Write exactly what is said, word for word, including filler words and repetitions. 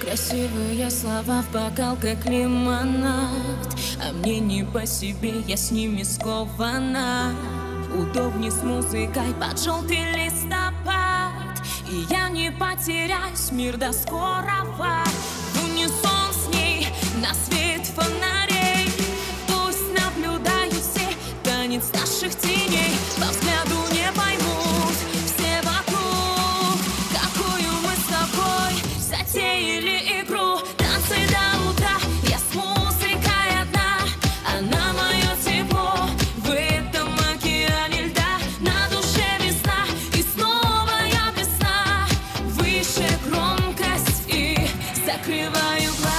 Красивые слова в бокал, как лимонад, а мне не по себе, я с ними скована. Удобней с музыкой под желтый листопад, и я не потеряюсь, мир до скорого. В унисон с ней на свет фонарей, пусть наблюдают все танец наших теней. По взгляду не поймут все вокруг, какую мы с тобой затеяли игру. Танцы до утра, я с музыкой одна, она мое тепло в этом океане льда. На душе весна, и снова я без сна. Выше громкость и закрываю глаза.